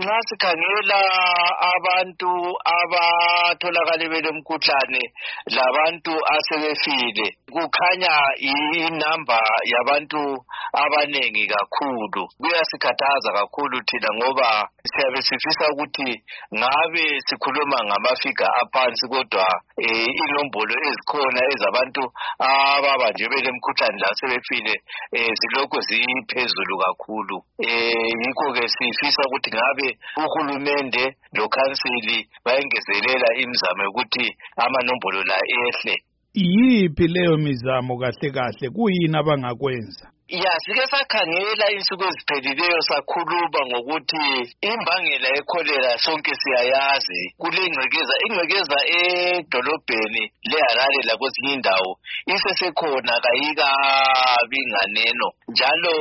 nxa sikhangela abantu abatholakale belemkhuhlane labantu asebefile kukhanya inamba yabantu abanengi kakhulu. Kuyasikhathaza kakhulu thina ngoba siyabe sifisa ukuthi ngabe sikhuluma ngamafiga aphansi kodwa inombolo ezikhona ezabantu ababanjwe belemkhuhlane lasebefile zilokhu ziphezulu kakhulu. Yikho ke sifisa ukuthi ngabe uhulumende lokhansili bayengezelela imizamo yokuthi amanombolo la ehle. Yiphi leyo mizamo kahle kahle kuyini abangakwenza? Sike sakhangela insuku eziphelileyo sakhuluma ngokuthi imbangela yekholera sonke siyayazi ingcekeza edolobheni leHarare lakwezinye indawo isesekhona kayikabi nganeno, njalo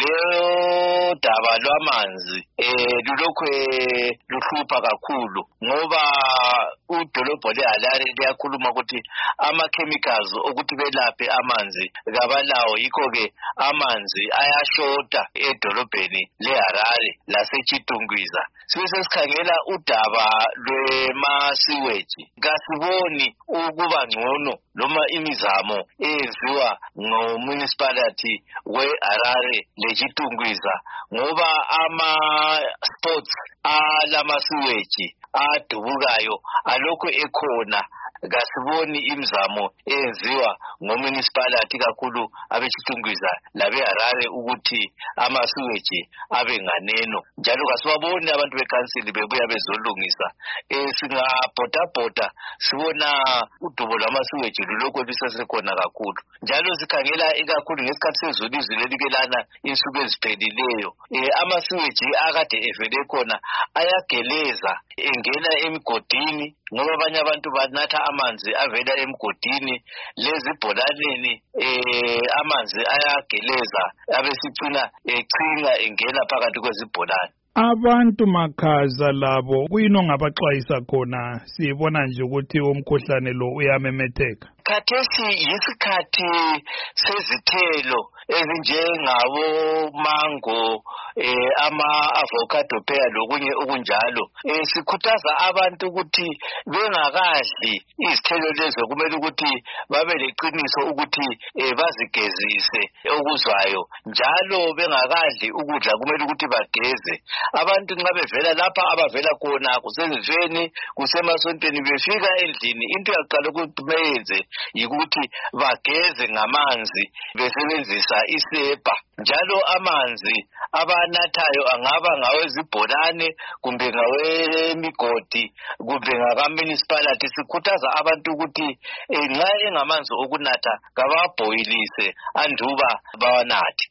leyo daba lwamanzi lulokhu luhlupha kakhulu ngoba udolobho leHarare liyakhuluma ukuthi ama-chemicals okuthi belaphe amanzi kabalawo. Yikho-ke amanzi ayashota edolobheni leHarare laseChitungwiza. Sibe sesikhangela udaba lwemasiweji. Kasiboni ukuba ngcono noma imizamo eyenziwa ngomunicipality weHarare leChitungwiza ngoba ama-spots alamasiweji adubukayo alokhu ekhona. Kasiboni imizamo eyenziwa ngomunicipality kakhulu abeChitungwiza labeHarare ukuthi amasiweji abe nganeno, njalo kasibaboni abantu bekhansili bebuya bezolungisa. Singabhodabhoda sibona udubo lwamasiweji lulokhu lusesekhona kakhulu, njalo sikhangela ikakhulu ngesikhathi sezulu izulu elikelana insuku eziphelileyo. Amasiweji akade evele khona ayageleza engena emigodini ngoba abanye abantu banatha amanzi avela emgodini lezibholaneni. Amanzi ayageleza abesicina echinga engena phakathi kwezibholane. Abantu makhaza labo kuyini ongabaxwayisa khona? Sibona nje ukuthi umkhuhlane lo uyamemetheka. Khathesi yisikhathi sezithelo ezinjengabo mango, ama-avocado pear lokunye okunjalo. Sikhuthaza abantu ukuthi bengakadli izithelo lezo kumele ukuthi babe leqiniso ukuthi bazigezise okuzwayo, njalo bengakadli ukudla kumele ukuthi bageze. Abantu nxa bevela lapha abavela khona kusezifeni kusemasontweni befika endlini into yaqala ukuthi beyenze yikuthi bageze ngamanzi besebenzisa isepa, njalo amanzi abanathayo angaba ngawezibholane kumbe ngawemigodi kumbe ngakamunicipality. Sikhuthaza abantu ukuthi nxa engamanzi okunatha kabawabhoyilise anduba bawanathe.